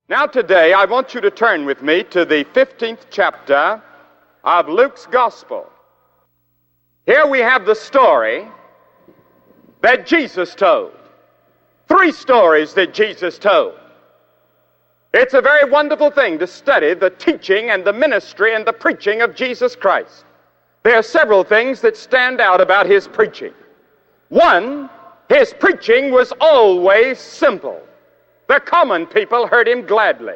Now today I want you to turn with me to the 15th chapter of Luke's Gospel. Here we have the story that Jesus told. 3 stories that Jesus told. It's a very wonderful thing to study the teaching and the ministry and the preaching of Jesus Christ. There are several things that stand out about his preaching. One, his preaching was always simple. The common people heard him gladly.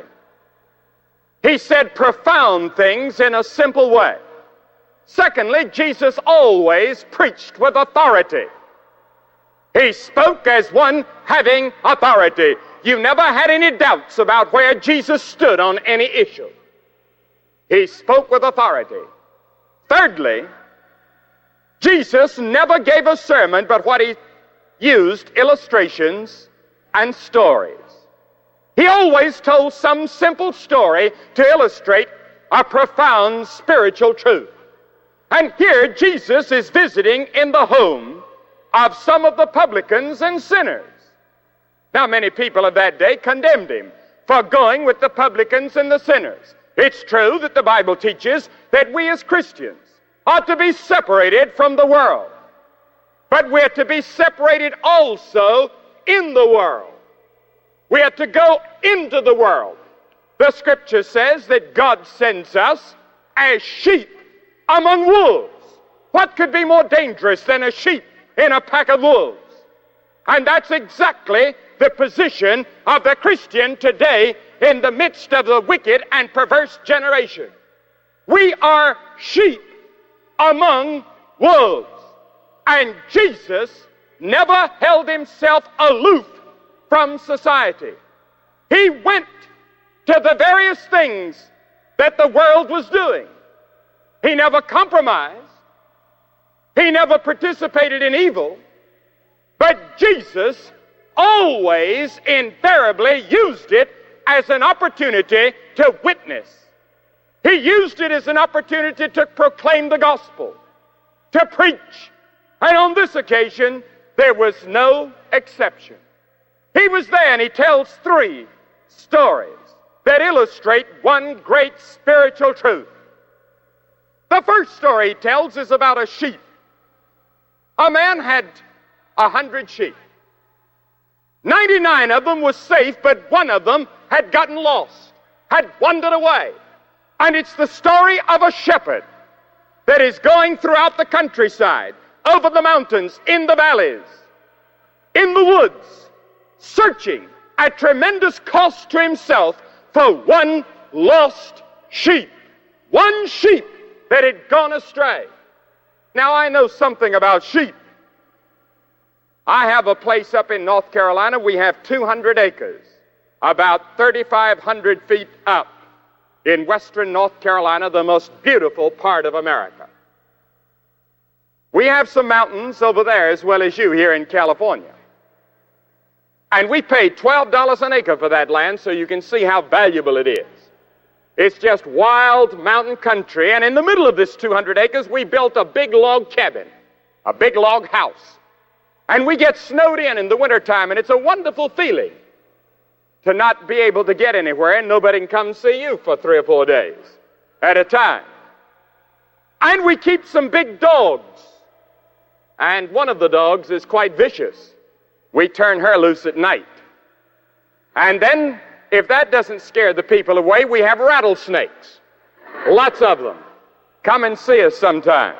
He said profound things in a simple way. Secondly, Jesus always preached with authority. He spoke as one having authority. You never had any doubts about where Jesus stood on any issue. He spoke with authority. Thirdly, Jesus never gave a sermon, but what he used illustrations and stories. He always told some simple story to illustrate a profound spiritual truth. And here Jesus is visiting in the home of some of the publicans and sinners. Now, many people of that day condemned him for going with the publicans and the sinners. It's true that the Bible teaches that we as Christians ought to be separated from the world. But we're to be separated also in the world. We are to go into the world. The Scripture says that God sends us as sheep among wolves. What could be more dangerous than a sheep in a pack of wolves? And that's exactly the position of the Christian today in the midst of the wicked and perverse generation. We are sheep among wolves. And Jesus never held himself aloof from society. He went to the various things that the world was doing. He never compromised. He never participated in evil. But Jesus always invariably used it as an opportunity to witness. He used it as an opportunity to proclaim the gospel, to preach. And on this occasion, there was no exception. He was there, and he tells 3 stories that illustrate one great spiritual truth. The first story he tells is about a sheep. A man had 100 sheep. 99 of them was safe, but one of them had gotten lost, had wandered away. And it's the story of a shepherd that is going throughout the countryside, over the mountains, in the valleys, in the woods, searching at tremendous cost to himself for one lost sheep. One sheep that had gone astray. Now, I know something about sheep. I have a place up in North Carolina. We have 200 acres, about 3,500 feet up in western North Carolina, the most beautiful part of America. We have some mountains over there as well as you here in California. And we pay $12 an acre for that land, so you can see how valuable it is. It's just wild mountain country, and in the middle of this 200 acres, we built a big log cabin, a big log house. And we get snowed in the wintertime, and it's a wonderful feeling to not be able to get anywhere, and nobody can come see you for 3 or 4 days at a time. And we keep some big dogs, and one of the dogs is quite vicious. We turn her loose at night. And then, if that doesn't scare the people away, we have rattlesnakes. Lots of them. Come and see us sometime.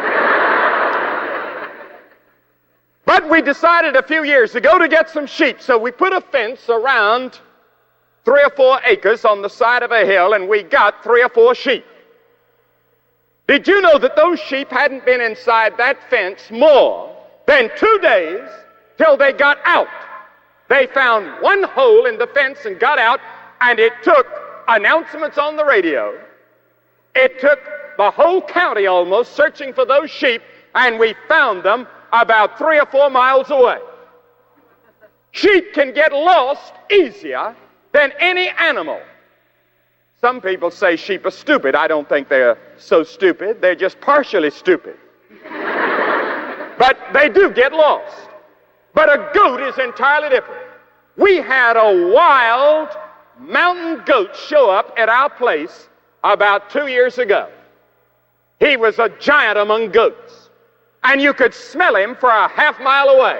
But we decided a few years ago to get some sheep, so we put a fence around 3 or 4 acres on the side of a hill, and we got 3 or 4 sheep. Did you know that those sheep hadn't been inside that fence more than 2 days till they got out? They found one hole in the fence and got out, and it took announcements on the radio. It took the whole county almost searching for those sheep, and we found them about 3 or 4 miles away. Sheep can get lost easier than any animal. Some people say sheep are stupid. I don't think they're so stupid. They're just partially stupid. But they do get lost. But a goat is entirely different. We had a wild mountain goat show up at our place about 2 years ago. He was a giant among goats, and you could smell him for a half mile away.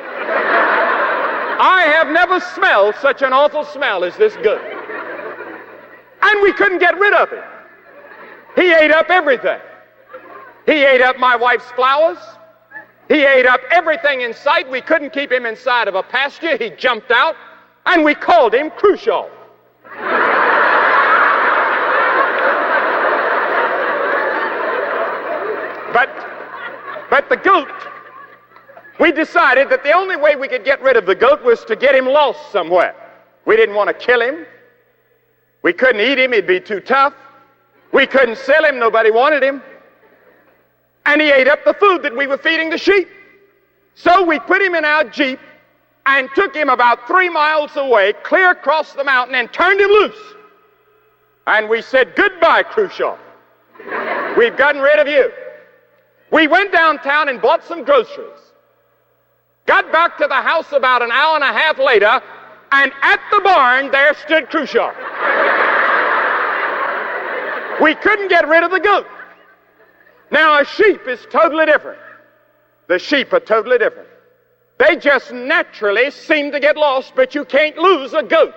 I have never smelled such an awful smell as this goat. And we couldn't get rid of him. He ate up everything. He ate up my wife's flowers. He ate up everything in sight. We couldn't keep him inside of a pasture. He jumped out, and we called him Khrushchev. But the goat, we decided that the only way we could get rid of the goat was to get him lost somewhere. We didn't want to kill him. We couldn't eat him. He'd be too tough. We couldn't sell him. Nobody wanted him. And he ate up the food that we were feeding the sheep. So we put him in our Jeep and took him about 3 miles away, clear across the mountain, and turned him loose. And we said, "Goodbye, Khrushchev. We've gotten rid of you." We went downtown and bought some groceries. Got back to the house about an hour and a half later, and at the barn there stood Khrushchev. We couldn't get rid of the goat. Now, a sheep is totally different. The sheep are totally different. They just naturally seem to get lost, but you can't lose a goat.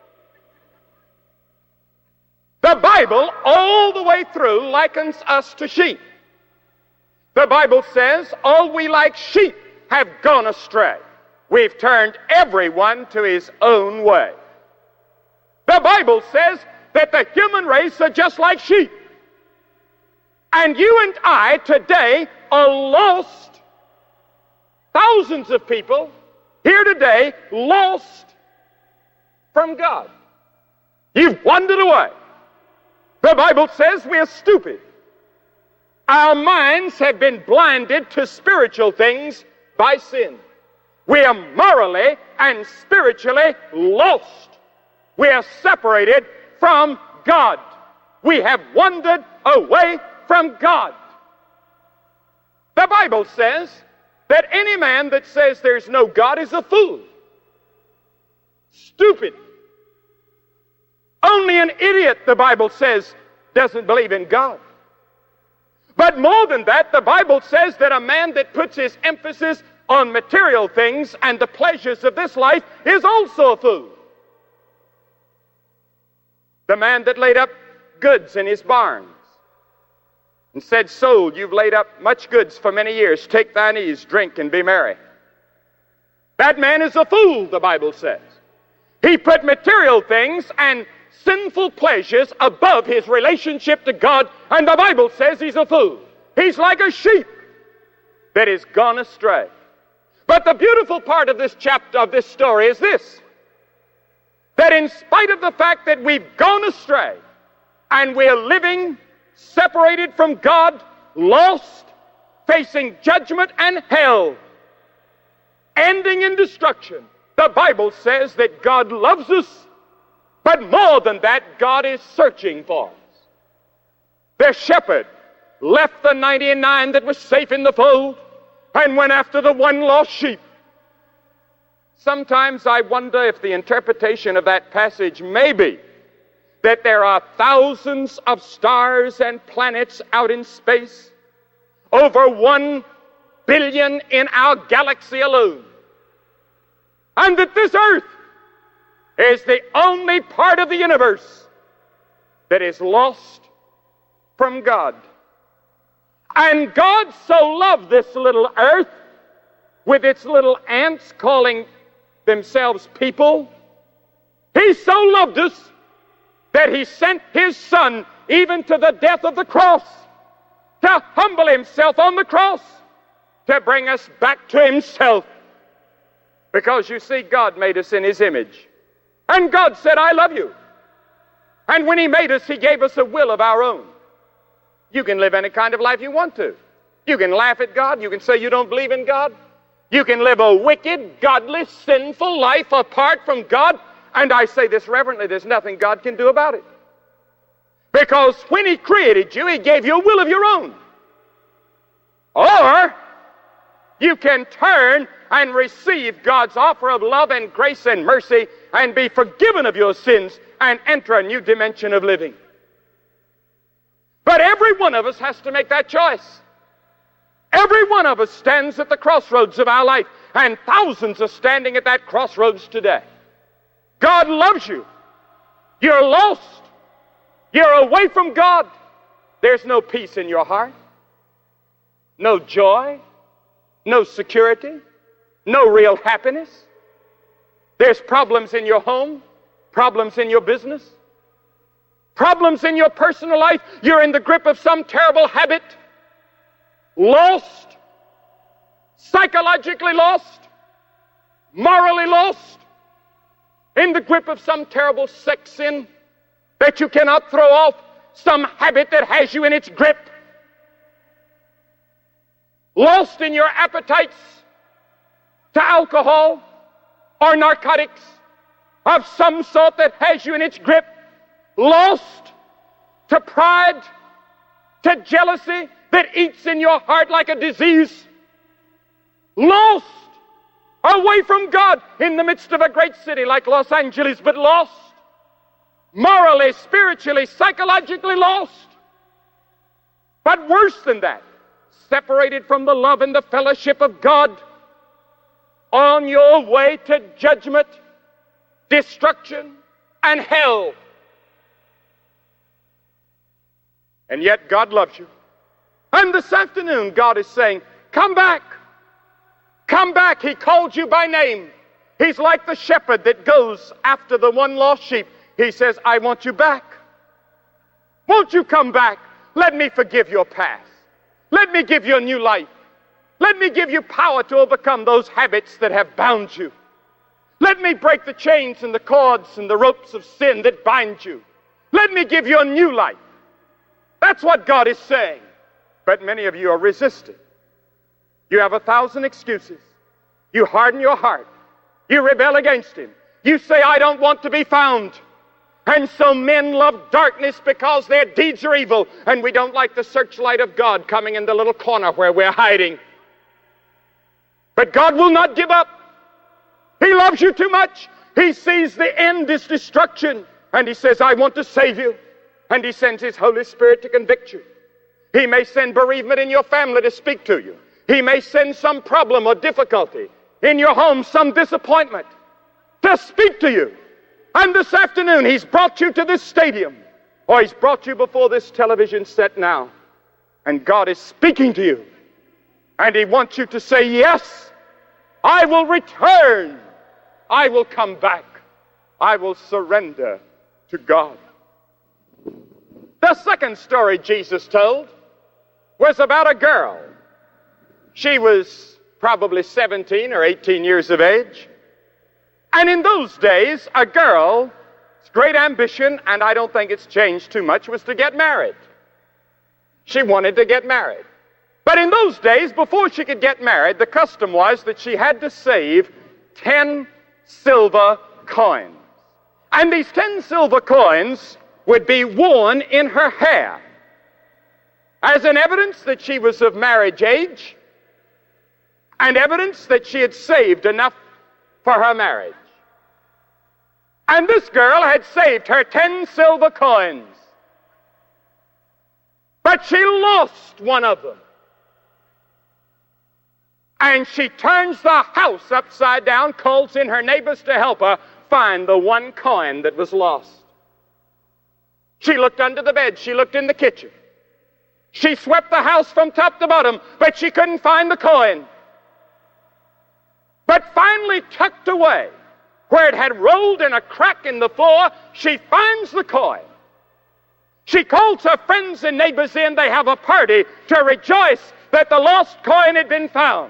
The Bible, all the way through, likens us to sheep. The Bible says, all we like sheep have gone astray. We've turned everyone to his own way. The Bible says that the human race are just like sheep. And you and I today are lost. Thousands of people here today lost from God. You've wandered away. The Bible says we are stupid. Our minds have been blinded to spiritual things by sin. We are morally and spiritually lost. We are separated from God. We have wandered away from God. The Bible says that any man that says there's no God is a fool. Stupid. Only an idiot, the Bible says, doesn't believe in God. But more than that, the Bible says that a man that puts his emphasis on material things and the pleasures of this life is also a fool. The man that laid up goods in his barns and said, "Soul, you've laid up much goods for many years. Take thine ease, drink, and be merry." That man is a fool, the Bible says. He put material things and sinful pleasures above his relationship to God, and the Bible says he's a fool. He's like a sheep that is gone astray. But the beautiful part of this chapter, of this story, is this: that in spite of the fact that we've gone astray and we're living separated from God, lost, facing judgment and hell, ending in destruction, the Bible says that God loves us. But more than that, God is searching for us. The shepherd left the 99 that was safe in the fold and went after the one lost sheep. Sometimes I wonder if the interpretation of that passage may be that there are thousands of stars and planets out in space, over 1 billion in our galaxy alone, and that this earth is the only part of the universe that is lost from God. And God so loved this little earth with its little ants calling themselves people. He so loved us that he sent his Son even to the death of the cross, to humble himself on the cross, to bring us back to himself. Because you see, God made us in his image. And God said, "I love you." And when he made us, he gave us a will of our own. You can live any kind of life you want to. You can laugh at God. You can say you don't believe in God. You can live a wicked, godless, sinful life apart from God. And I say this reverently, there's nothing God can do about it. Because when he created you, he gave you a will of your own. Or you can turn and receive God's offer of love and grace and mercy and be forgiven of your sins and enter a new dimension of living. But every one of us has to make that choice. Every one of us stands at the crossroads of our life, and thousands are standing at that crossroads today. God loves you. You're lost. You're away from God. There's no peace in your heart, no joy, no security, no real happiness. There's problems in your home, problems in your business, problems in your personal life. You're in the grip of some terrible habit, lost, psychologically lost, morally lost, in the grip of some terrible sex sin that you cannot throw off, some habit that has you in its grip, lost in your appetites to alcohol or narcotics of some sort that has you in its grip, lost to pride, to jealousy that eats in your heart like a disease, lost away from God in the midst of a great city like Los Angeles, but lost morally, spiritually, psychologically lost. But worse than that, separated from the love and the fellowship of God, on your way to judgment, destruction, and hell. And yet God loves you. And this afternoon God is saying, come back. Come back. He called you by name. He's like the shepherd that goes after the one lost sheep. He says, I want you back. Won't you come back? Let me forgive your past. Let me give you a new life. Let me give you power to overcome those habits that have bound you. Let me break the chains and the cords and the ropes of sin that bind you. Let me give you a new life. That's what God is saying. But many of you are resisting. You have 1,000 excuses. You harden your heart. You rebel against Him. You say, I don't want to be found. And so men love darkness because their deeds are evil, and we don't like the searchlight of God coming in the little corner where we're hiding. But God will not give up. He loves you too much. He sees the end is destruction, and He says, I want to save you. And He sends His Holy Spirit to convict you. He may send bereavement in your family to speak to you. He may send some problem or difficulty in your home, some disappointment to speak to you. And this afternoon, He's brought you to this stadium, or He's brought you before this television set now. And God is speaking to you. And He wants you to say, yes, I will return. I will come back. I will surrender to God. The second story Jesus told was about a girl. She was probably 17 or 18 years of age. And in those days, a girl's great ambition, and I don't think it's changed too much, was to get married. She wanted to get married. But in those days, before she could get married, the custom was that she had to save 10 silver coins. And these 10 silver coins would be worn in her hair as an evidence that she was of marriage age and evidence that she had saved enough for her marriage. And this girl had saved her 10 silver coins. But she lost one of them. And she turns the house upside down, calls in her neighbors to help her find the one coin that was lost. She looked under the bed. She looked in the kitchen. She swept the house from top to bottom, but she couldn't find the coin. But finally, tucked away, where it had rolled in a crack in the floor, she finds the coin. She calls her friends and neighbors in. They have a party to rejoice that the lost coin had been found.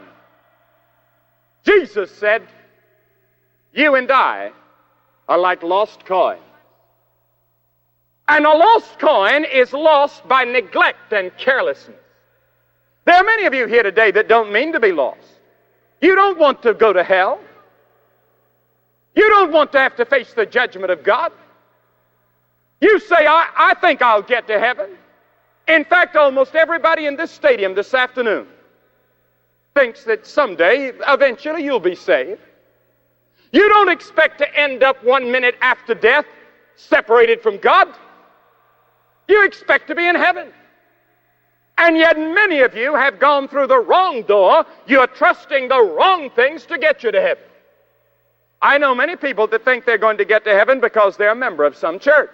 Jesus said, you and I are like lost coins. And a lost coin is lost by neglect and carelessness. There are many of you here today that don't mean to be lost. You don't want to go to hell. You don't want to have to face the judgment of God. You say, I think I'll get to heaven. In fact, almost everybody in this stadium this afternoon thinks that someday, eventually, you'll be saved. You don't expect to end up 1 minute after death separated from God. You expect to be in heaven. And yet many of you have gone through the wrong door. You're trusting the wrong things to get you to heaven. I know many people that think they're going to get to heaven because they're a member of some church.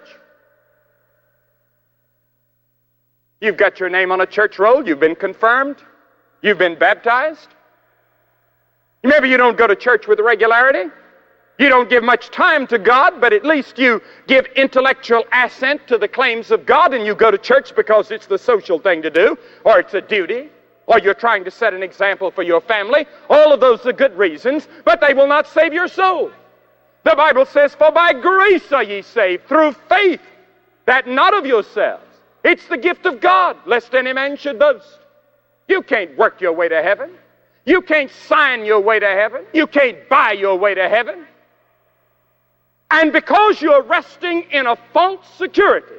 You've got your name on a church roll. You've been confirmed. You've been baptized. Maybe you don't go to church with regularity. You don't give much time to God, but at least you give intellectual assent to the claims of God, and you go to church because it's the social thing to do, or it's a duty, or you're trying to set an example for your family. All of those are good reasons, but they will not save your soul. The Bible says, "For by grace are ye saved, through faith, that not of yourselves. It's the gift of God, lest any man should boast." You can't work your way to heaven. You can't sign your way to heaven. You can't buy your way to heaven. And because you're resting in a false security,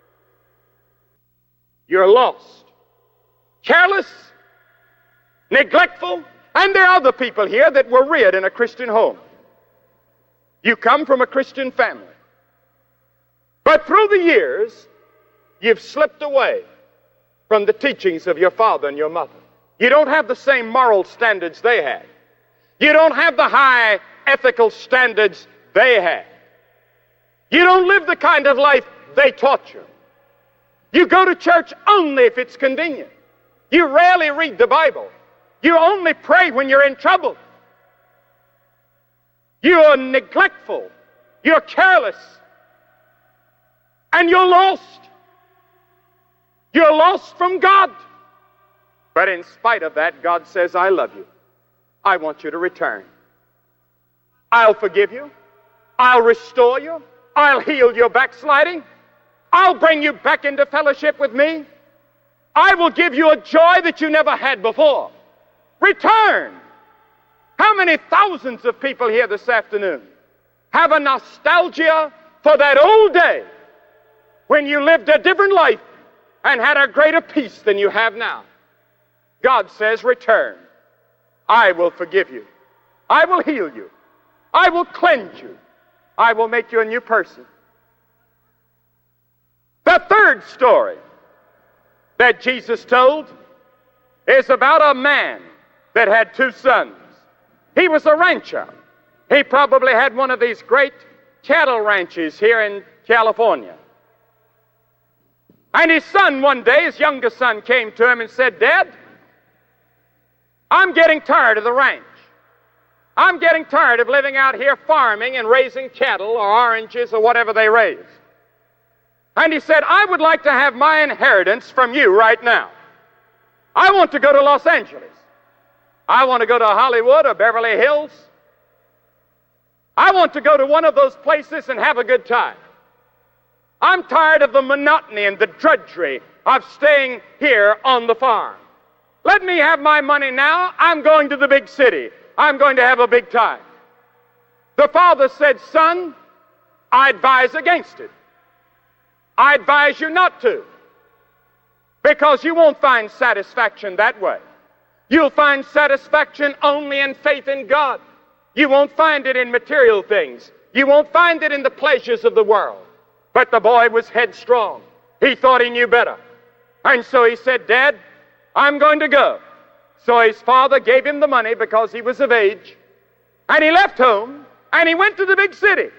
you're lost, careless, neglectful, and there are other people here that were reared in a Christian home. You come from a Christian family. But through the years, you've slipped away from the teachings of your father and your mother. You don't have the same moral standards they had. You don't have the high ethical standards they had. You don't live the kind of life they taught you. You go to church only if it's convenient. You rarely read the Bible. You only pray when you're in trouble. You're neglectful. You're careless. And you're lost. You're lost from God. But in spite of that, God says, "I love you. I want you to return. I'll forgive you. I'll restore you. I'll heal your backsliding. I'll bring you back into fellowship with me. I will give you a joy that you never had before. Return." How many thousands of people here this afternoon have a nostalgia for that old day when you lived a different life and had a greater peace than you have now? God says, "Return. I will forgive you. I will heal you. I will cleanse you. I will make you a new person." The third story that Jesus told is about a man that had two sons. He was a rancher. He probably had one of these great cattle ranches here in California. And his son one day, his youngest son, came to him and said, "Dad, I'm getting tired of the ranch. I'm getting tired of living out here farming and raising cattle or oranges or whatever they raise." And he said, "I would like to have my inheritance from you right now. I want to go to Los Angeles. I want to go to Hollywood or Beverly Hills. I want to go to one of those places and have a good time. I'm tired of the monotony and the drudgery of staying here on the farm. Let me have my money now. I'm going to the big city. I'm going to have a big time." The father said, "Son, I advise against it. I advise you not to, because you won't find satisfaction that way. You'll find satisfaction only in faith in God. You won't find it in material things. You won't find it in the pleasures of the world." But the boy was headstrong. He thought he knew better. And so he said, "Dad, I'm going to go." So his father gave him the money because he was of age. And he left home and he went to the big city.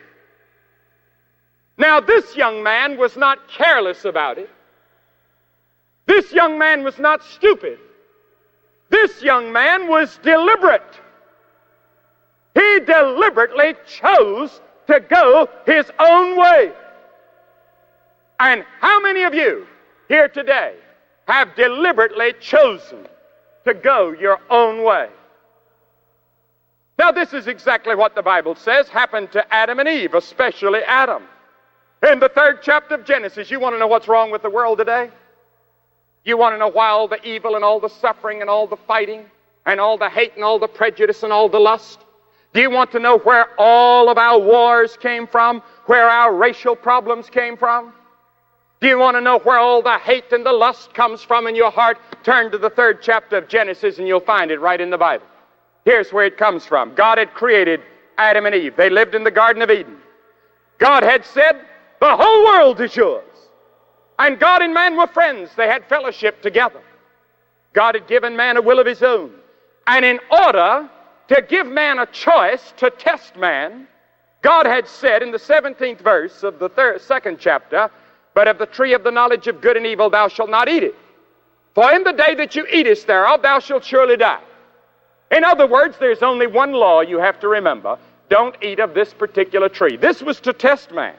Now this young man was not careless about it. This young man was not stupid. This young man was deliberate. He deliberately chose to go his own way. And how many of you here today have deliberately chosen to go your own way? Now, this is exactly what the Bible says happened to Adam and Eve, especially Adam. In the 3rd chapter of Genesis, you want to know what's wrong with the world today? You want to know why all the evil and all the suffering and all the fighting and all the hate and all the prejudice and all the lust? Do you want to know where all of our wars came from, where our racial problems came from? Do you want to know where all the hate and the lust comes from in your heart? Turn to the 3rd chapter of Genesis and you'll find it right in the Bible. Here's where it comes from. God had created Adam and Eve. They lived in the Garden of Eden. God had said, The whole world is yours. And God and man were friends. They had fellowship together. God had given man a will of his own. And in order to give man a choice to test man, God had said in the 17th verse of the second chapter, "But of the tree of the knowledge of good and evil thou shalt not eat it. For in the day that you eatest thereof thou shalt surely die." In other words, there's only one law you have to remember. Don't eat of this particular tree. This was to test man.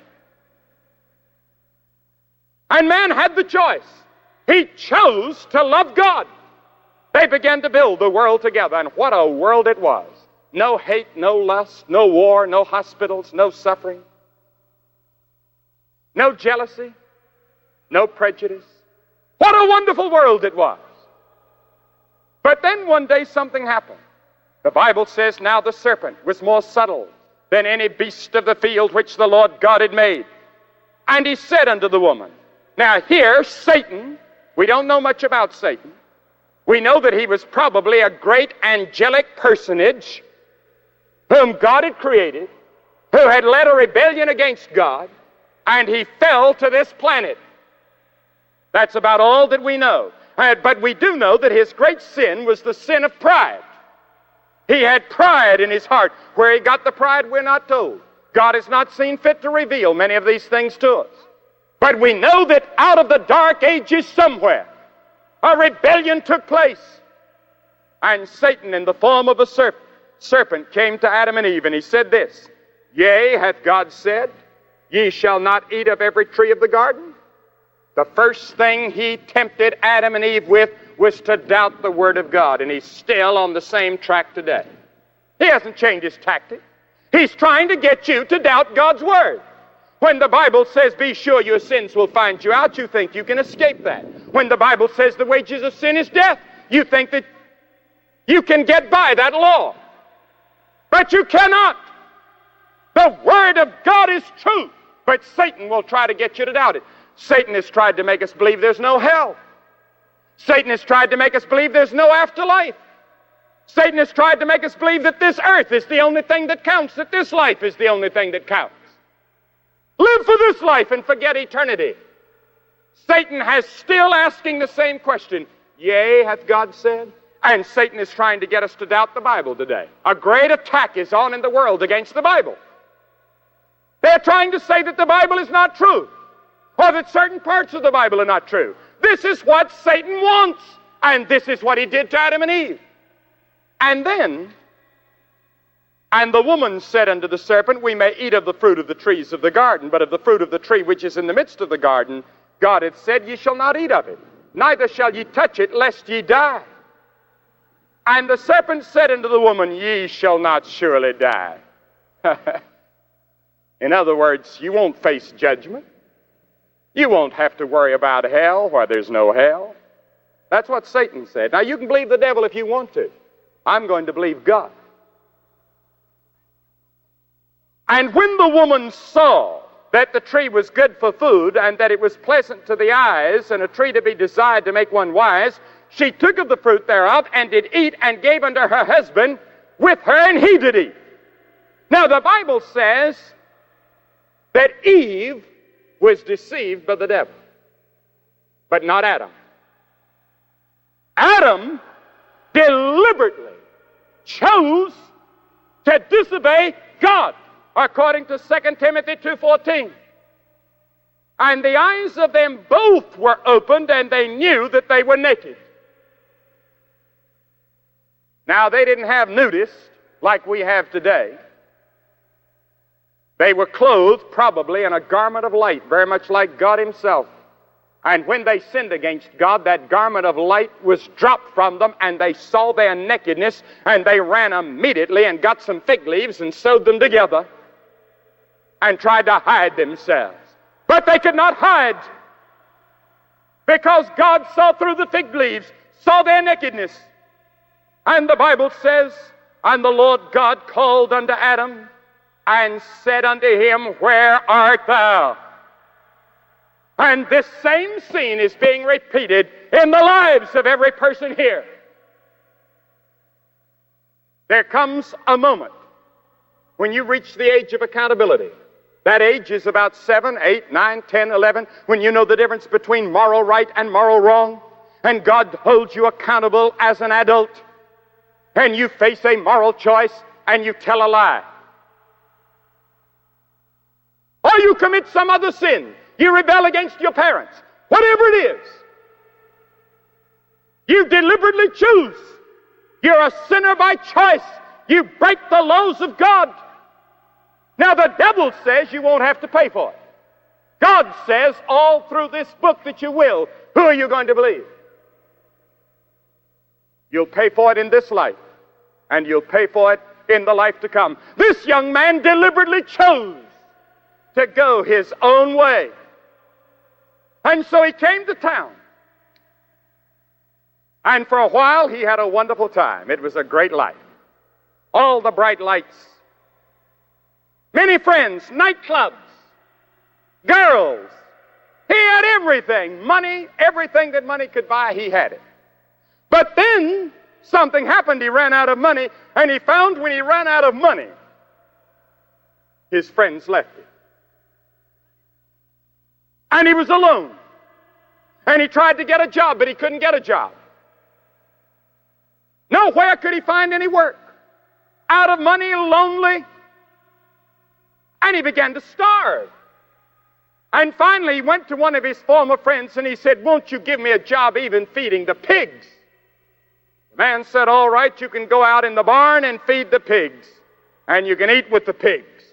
And man had the choice. He chose to love God. They began to build the world together, and what a world it was. No hate, no lust, no war, no hospitals, no suffering, no jealousy, no prejudice. What a wonderful world it was. But then one day something happened. The Bible says, "Now the serpent was more subtle than any beast of the field which the Lord God had made. And he said unto the woman," now here Satan, we don't know much about Satan. We know that he was probably a great angelic personage whom God had created, who had led a rebellion against God, and he fell to this planet. That's about all that we know. But we do know that his great sin was the sin of pride. He had pride in his heart. Where he got the pride, we're not told. God has not seen fit to reveal many of these things to us. But we know that out of the dark ages somewhere, a rebellion took place. And Satan, in the form of a serpent, came to Adam and Eve, and he said this, "Yea, hath God said, ye shall not eat of every tree of the garden?" The first thing he tempted Adam and Eve with was to doubt the Word of God, and he's still on the same track today. He hasn't changed his tactic. He's trying to get you to doubt God's Word. When the Bible says, "Be sure your sins will find you out," you think you can escape that. When the Bible says the wages of sin is death, you think that you can get by that law. But you cannot. The Word of God is truth, but Satan will try to get you to doubt it. Satan has tried to make us believe there's no hell. Satan has tried to make us believe there's no afterlife. Satan has tried to make us believe that this earth is the only thing that counts, that this life is the only thing that counts. Live for this life and forget eternity. Satan has still asking the same question, "Yea, hath God said?" And Satan is trying to get us to doubt the Bible today. A great attack is on in the world against the Bible. They're trying to say that the Bible is not true, or that certain parts of the Bible are not true. This is what Satan wants, and this is what he did to Adam and Eve. And then, "And the woman said unto the serpent, We may eat of the fruit of the trees of the garden, but of the fruit of the tree which is in the midst of the garden, God hath said, Ye shall not eat of it, neither shall ye touch it, lest ye die. And the serpent said unto the woman, Ye shall not surely die." In other words, you won't face judgment. You won't have to worry about hell where there's no hell. That's what Satan said. Now, you can believe the devil if you want to. I'm going to believe God. And when the woman saw that the tree was good for food, and that it was pleasant to the eyes, and a tree to be desired to make one wise, she took of the fruit thereof, and did eat, and gave unto her husband with her, and he did eat. Now, the Bible says that Eve was deceived by the devil, but not Adam. Adam deliberately chose to disobey God, according to 2 Timothy 2:14. And the eyes of them both were opened, and they knew that they were naked. Now, they didn't have nudists like we have today. They were clothed probably in a garment of light, very much like God himself. And when they sinned against God, that garment of light was dropped from them, and they saw their nakedness, and they ran immediately and got some fig leaves and sewed them together and tried to hide themselves. But they could not hide, because God saw through the fig leaves, saw their nakedness. And the Bible says, "And the Lord God called unto Adam, and said unto him, Where art thou?" And this same scene is being repeated in the lives of every person here. There comes a moment when you reach the age of accountability, That age is about 7, 8, 9, 10, 11, when you know the difference between moral right and moral wrong, and God holds you accountable as an adult, and you face a moral choice and you tell a lie. Or you commit some other sin. You rebel against your parents. Whatever it is, you deliberately choose. You're a sinner by choice. You break the laws of God. Now the devil says you won't have to pay for it. God says all through this book that you will. Who are you going to believe? You'll pay for it in this life, and you'll pay for it in the life to come. This young man deliberately chose to go his own way. And so he came to town. And for a while he had a wonderful time. It was a great life. All the bright lights. Many friends, nightclubs, girls. He had everything. Money, everything that money could buy, he had it. But then something happened. He ran out of money, and he found when he ran out of money, his friends left him. And he was alone. And he tried to get a job, but he couldn't get a job. Nowhere could he find any work. Out of money, lonely. And he began to starve. And finally, he went to one of his former friends and he said, "Won't you give me a job even feeding the pigs?" The man said, "All right, you can go out in the barn and feed the pigs, and you can eat with the pigs."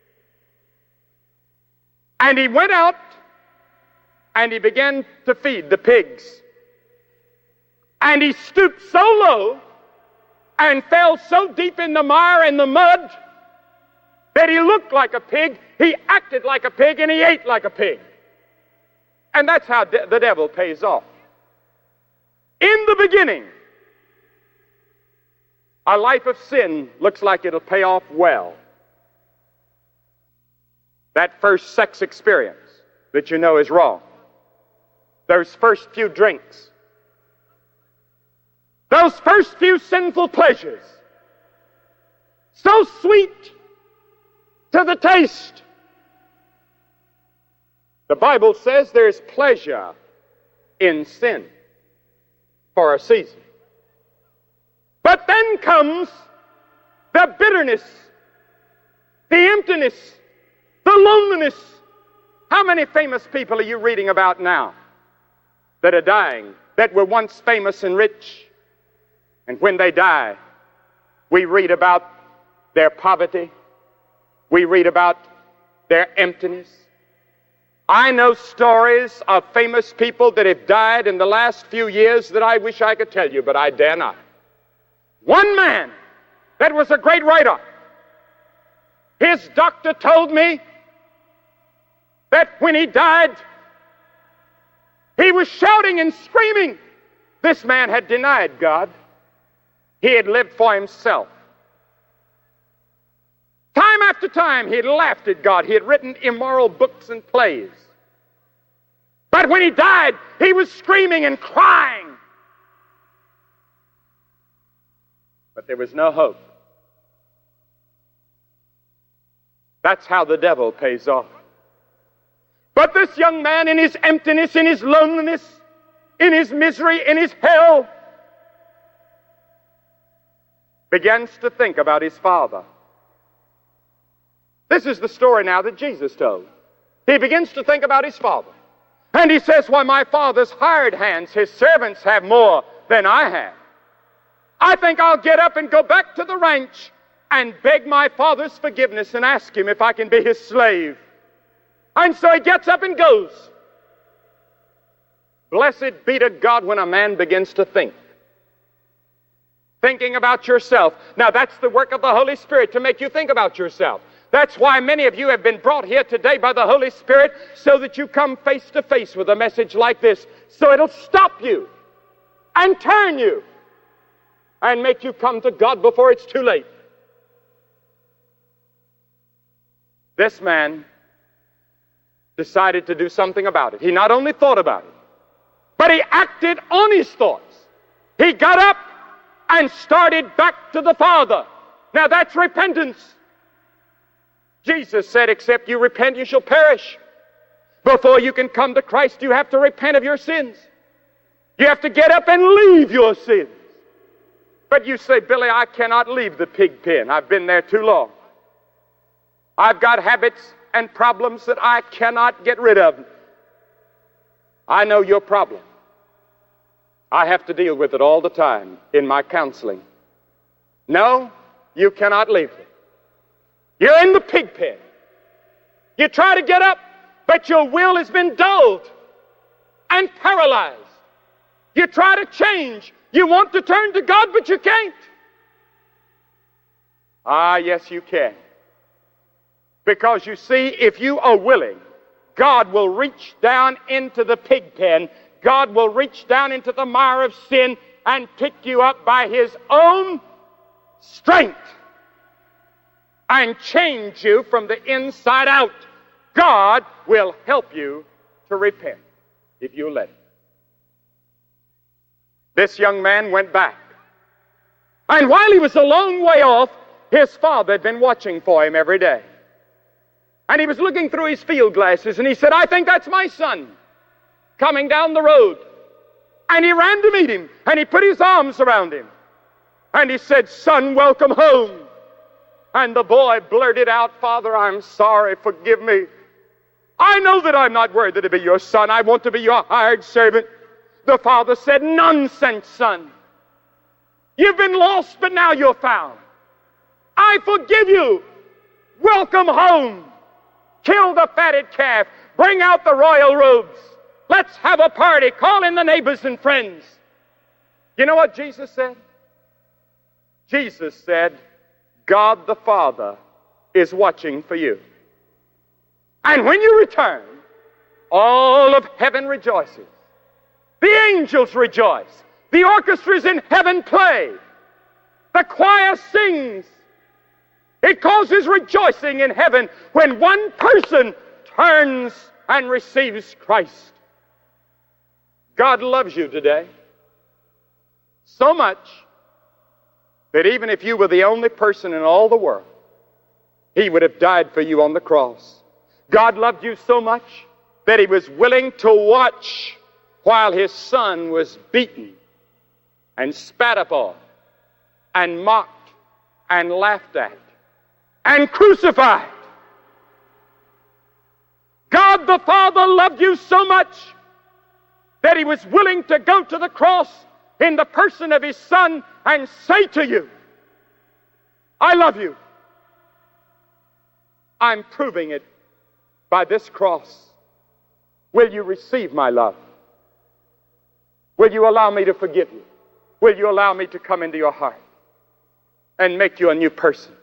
And he went out and he began to feed the pigs. And he stooped so low and fell so deep in the mire and the mud that he looked like a pig, he acted like a pig, and he ate like a pig. And that's how the devil pays off. In the beginning, a life of sin looks like it'll pay off well. That first sex experience that you know is wrong. Those first few drinks. Those first few sinful pleasures. So sweet to the taste. The Bible says there's pleasure in sin for a season. But then comes the bitterness, the emptiness, the loneliness. How many famous people are you reading about now that are dying, that were once famous and rich? And when they die, we read about their poverty. We read about their emptiness. I know stories of famous people that have died in the last few years that I wish I could tell you, but I dare not. One man that was a great writer, his doctor told me that when he died, he was shouting and screaming. This man had denied God. He had lived for himself. Time after time, he had laughed at God. He had written immoral books and plays. But when he died, he was screaming and crying. But there was no hope. That's how the devil pays off. But this young man, in his emptiness, in his loneliness, in his misery, in his hell, begins to think about his father. This is the story now that Jesus told. He begins to think about his father. And he says, "Why, my father's hired hands, his servants, have more than I have. I think I'll get up and go back to the ranch and beg my father's forgiveness and ask him if I can be his slave." And so he gets up and goes. Blessed be to God when a man begins to think. Thinking about yourself. Now that's the work of the Holy Spirit, to make you think about yourself. That's why many of you have been brought here today by the Holy Spirit, so that you come face to face with a message like this. So it'll stop you and turn you and make you come to God before it's too late. This man decided to do something about it. He not only thought about it, but he acted on his thoughts. He got up and started back to the Father. Now that's repentance. Jesus said, except you repent, you shall perish. Before you can come to Christ, you have to repent of your sins. You have to get up and leave your sins. But you say, Billy, I cannot leave the pig pen. I've been there too long. I've got habits and problems that I cannot get rid of. I know your problem. I have to deal with it all the time in my counseling. No, you cannot leave it. You're in the pig pen. You try to get up, but your will has been dulled and paralyzed. You try to change. You want to turn to God, but you can't. Ah, yes, you can. Because you see, if you are willing, God will reach down into the pig pen. God will reach down into the mire of sin and pick you up by His own strength and change you from the inside out. God will help you to repent if you let Him. This young man went back. And while he was a long way off, his father had been watching for him every day. And he was looking through his field glasses, and he said, I think that's my son coming down the road. And he ran to meet him, and he put his arms around him. And he said, son, welcome home. And the boy blurted out, Father, I'm sorry, forgive me. I know that I'm not worthy to be your son. I want to be your hired servant. The father said, nonsense, son. You've been lost, but now you're found. I forgive you. Welcome home. Kill the fatted calf. Bring out the royal robes. Let's have a party. Call in the neighbors and friends. You know what Jesus said? Jesus said, God the Father is watching for you. And when you return, all of heaven rejoices. The angels rejoice. The orchestras in heaven play. The choir sings. It causes rejoicing in heaven when one person turns and receives Christ. God loves you today so much that even if you were the only person in all the world, He would have died for you on the cross. God loved you so much that He was willing to watch while His Son was beaten and spat upon and mocked and laughed at and crucified. God the Father loved you so much that He was willing to go to the cross in the person of His Son and say to you, I love you. I'm proving it by this cross. Will you receive my love? Will you allow me to forgive you? Will you allow me to come into your heart and make you a new person?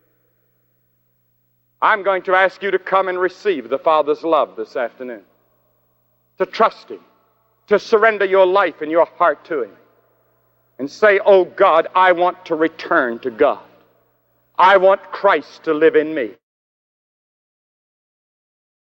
I'm going to ask you to come and receive the Father's love this afternoon, to trust Him, to surrender your life and your heart to Him, and say, oh God, I want to return to God. I want Christ to live in me.